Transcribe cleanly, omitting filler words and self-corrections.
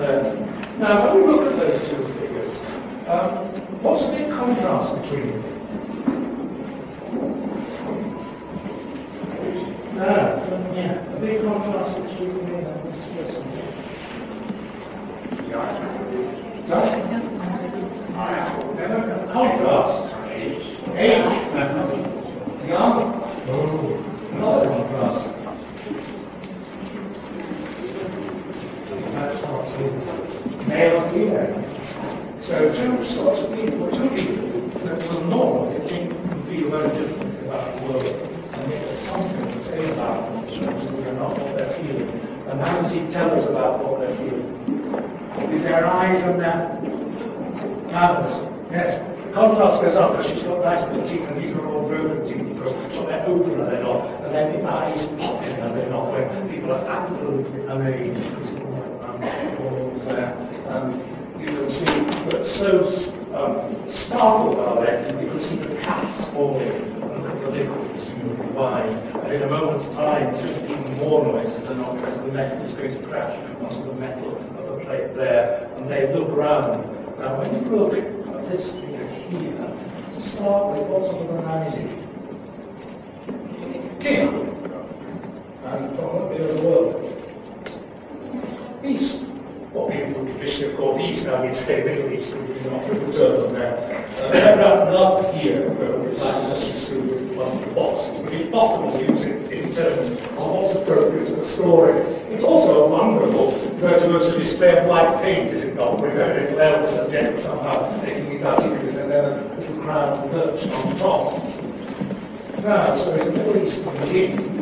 there. Now, when we look at those two figures, what's the big contrast between them? A big contrast between me and this person. Contrast. Age. Young. Another contrast. That's not seen. Male and female. So two sorts of people, two people that will normally think and feel very differently about the world. And yet there's something to say about them in terms of they're not what they're feeling. And how does he tell us about what they're feeling? With their eyes and their mouths. Yes. Contrast goes up because she's got nice little teeth and these are all broken teeth because they're open and they're not. And then the eyes popping and they're not. When people are absolutely amazed because balls there. And you can see that so startled are they because he the cat's falling and look at the liquids, the wine. And in a moment's time, just even more noises than not because the metal is going to crash onto the metal of the plate there. And they look around. Now when you look at this figure here, to start with, what's organizing? Here. And from what bit of the world? East. What people would traditionally call East, now we'd say Middle East, we do not put the term on there. Not here, where we like to just do one of the boxes, but it's possible to use it in terms of what's appropriate to the story. It's also wonderful virtuoso display of white paint, is it not? With a little L subject somehow taking it out of it, and then a little crown perched on top. Now, so it's a Middle Eastern king.